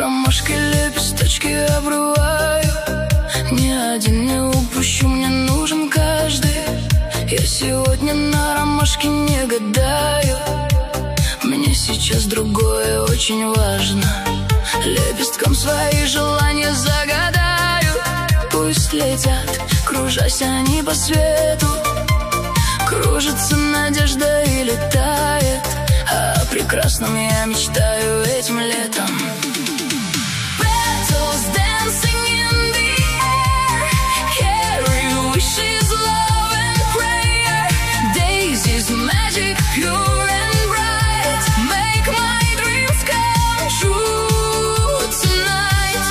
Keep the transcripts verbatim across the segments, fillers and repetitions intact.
ромашки, лепесточки обрываю. Ни один не упущу, мне нужен каждый. Я сегодня на ромашке не гадаю. Мне сейчас другое очень важно. Лепестком свои желания загадаю. Пусть летят, кружась они по свету. Кружится надежда и летает. А о прекрасном я мечтаю этим летом. Petals dancing in the air, carry wishes, love and prayer. Daisies magic, pure and bright, make my dreams come true tonight.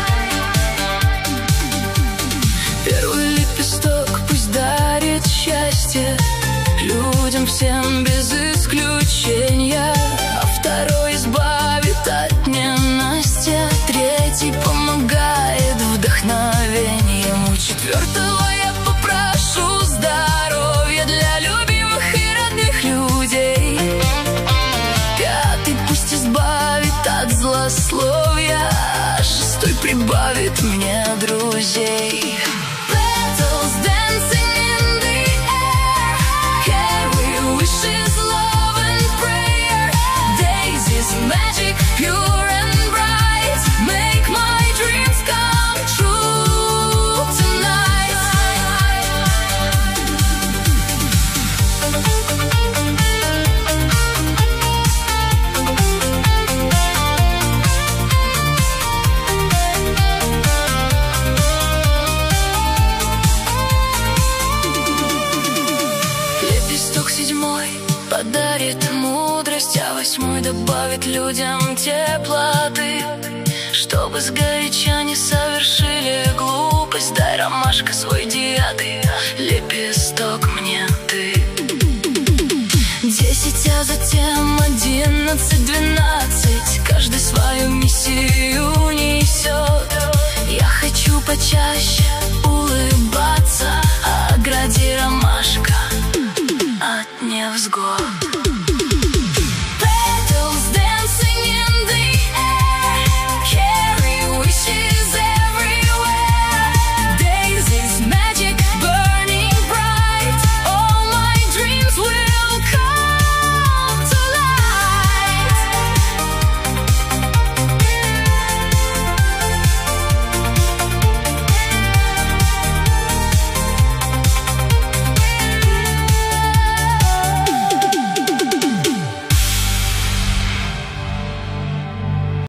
Первый лепесток пусть дарит счастье людям всем без исключения, а второй избавит от ненастья, третий помогает вдохновением, у четвертого я попрошу здоровья для любимых и родных людей, пятый пусть избавит от злословия, а шестой прибавит мне друзей. Petals dancing in the air, carry wishes, love and prayer. Daisies magic, pure and bright, make my dreams come true tonight. Лепесток седьмой подарит мудрость, а восьмой добавит людям теплоты, чтобы сгоряча не совершили глупость. Дай, ромашка, свой девятый лепесток мне ты. Десять, а затем одиннадцать, двенадцать, каждый свою миссию